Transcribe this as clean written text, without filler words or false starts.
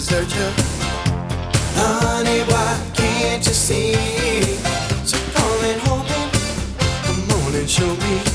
searcher. Honey, why can't you see? So come and hold me, come on and show me.